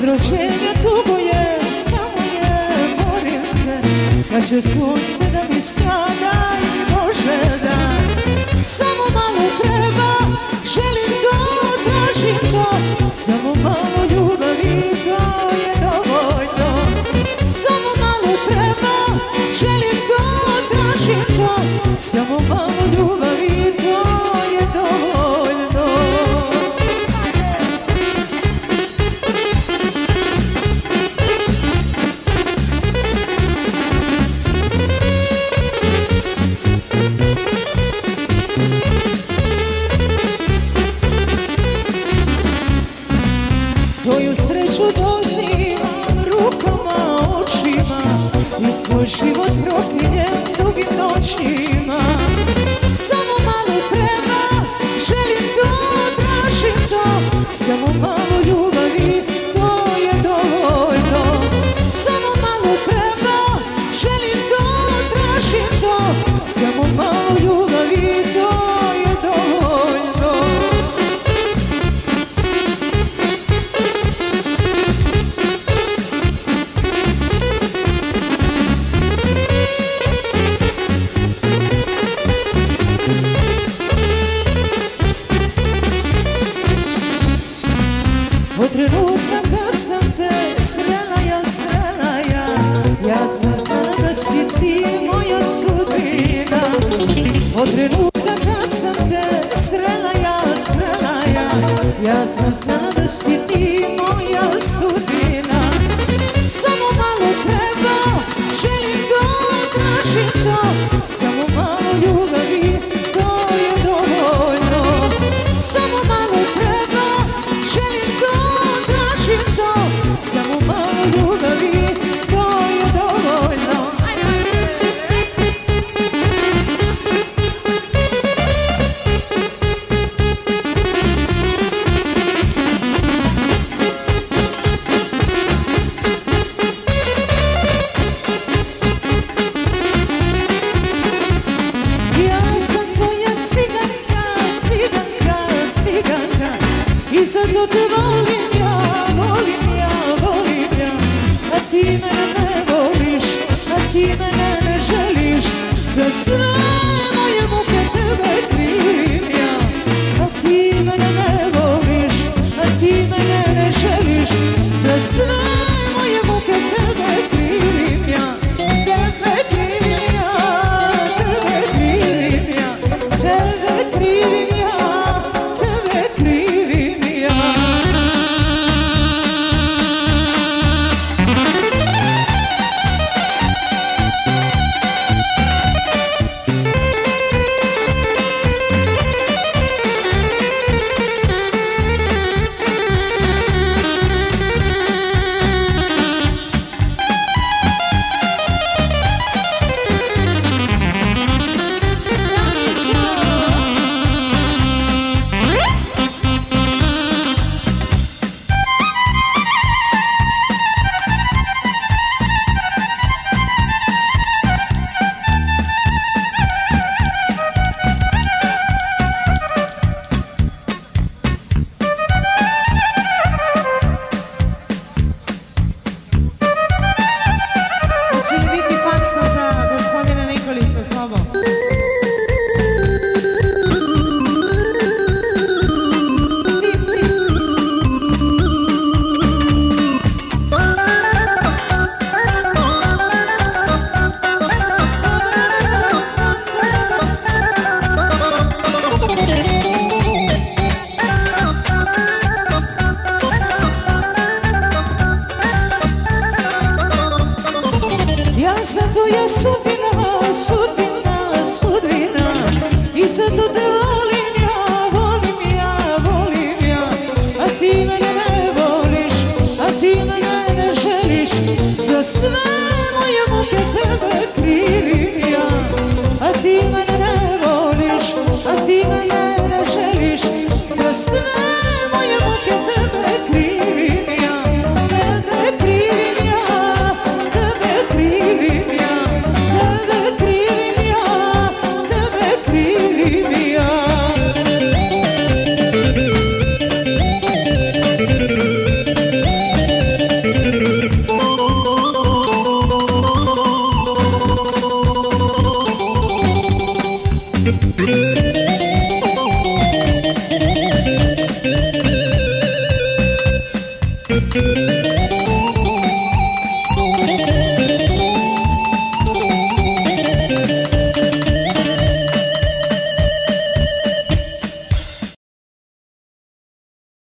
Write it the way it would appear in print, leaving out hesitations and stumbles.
rođenja dugo je, samo je, morim se, kad će sunce da mi svada i Bože dan. Samo malo treba, želim to, tražim to, samo malo ljubavi, to je dovoljno. Samo malo treba, želim to, tražim to, samo malo ljubavi, to je dovoljno. Svoju sreću dozivam rukama, očima i svoj život propiljem dugim noćima. Samo malo treba, želim to, tražim to, samo malo ljubavi, to je dovoljno. Samo malo treba, želim to, tražim to, samo malo ljubavi, to je dovoljno. Od trenutka kad sam te srela ja, ja sam znala da si ti moja sudbina. Od trenutka kad sam te srela ja, ja sam znala da si ti moja sudbina. Samo malo treba, želim to, tražim to, samo malo ljubavi, to je dovoljno. Samo malo treba, želim to, tražim to, samo malo ljubavi, to je dovoljno. Ja sam tvoja ciganka, ciganka, ciganka, i zato te volim ja, volim ja, volim ja. A ti mene ne voliš, a ti mene ne želiš, za sve moje muke tebe krivim ja. A ti mene ne voliš, a ti mene ne želiš, za sve moje muke tebe krivim ja. Tebe krivim ja, tebe krivim ja, tebe krivim ja, tebe krivim ja. Hoće li biti faksa za gospodina Nikolića Slobo? Ja sam tvoja sudbina, sudbina, sudbina, i zato te volim ja, volim ja, volim ja. A ti mene ne voliš, a ti mene ne želiš, za sve moje muke tebe